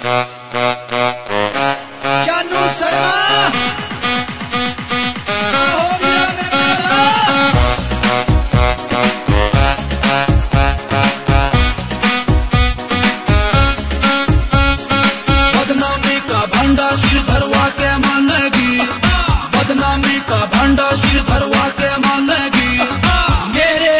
जानू शर्मा बदनामी का भंडा सिर धरवा के मानेगी, बदनामी का भंडा सिर धरवा के मानेगी। मेरे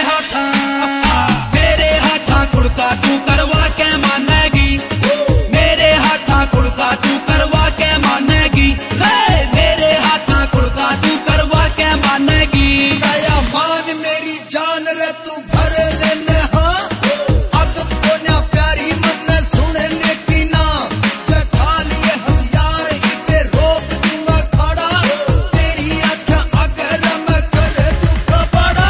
हाथा कुड़का तू करवा के मानेगी, मेरे हाथा कुड़का तू करवा के मानेगी, मेरे हाथा कुड़का तू करवा के मानेगी। दया मान मेरी जान रे तू भर लेने हाँ अब को ना प्यारी मन सुनने की ना जखा लिए हथियार इसे रोक दूंगा खड़ा तेरी आँखें अगर मैं कर दूंगा बड़ा।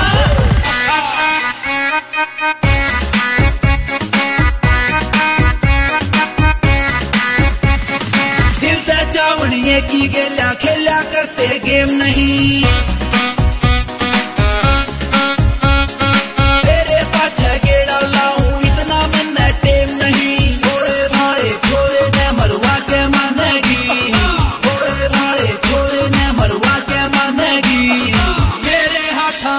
दिल से चावड़िए की गेला खेला करते गेम नहीं, तेरे पाछे गेड़ा लाऊं इतना मन टेम नहीं। छोरे भाड़े छोरे ने मरवा के मानेगी, छोरे भाड़े छोरे ने मरवा के मानेगी। मेरे हाथा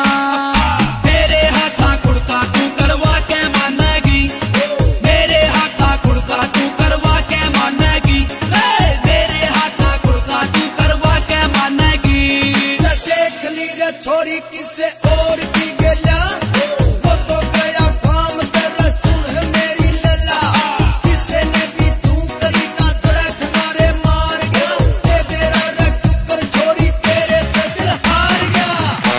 कुड़का तू करवा के मानेगी, मेरे हाथा कुड़का तू करवा के मानेगी, मेरे हाथा कुड़का तू करवा के मानेगी। देख ली रे छोरी किसे और की गेला वो तो गया काम तेरा सुन मेरी लला किसे ने भी तू करी ना तरख मारे मार गया ते तेरा रख कर छोरी तेरे से दिल हार गया।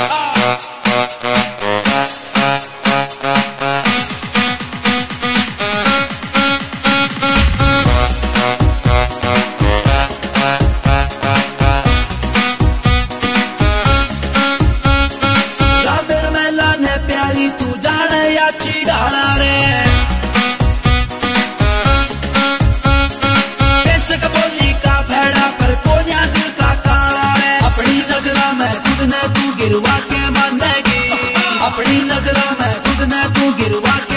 राधर मेला ने प्यारी तू जाने या चिड़ाना रे, बेशक बोली का भेड़ा पर कोन्या दिल का काला रे। अपनी नजरा में खुद ने तू गिरवा के मानेगी, अपनी नजरा में खुद ने तू गिरवा के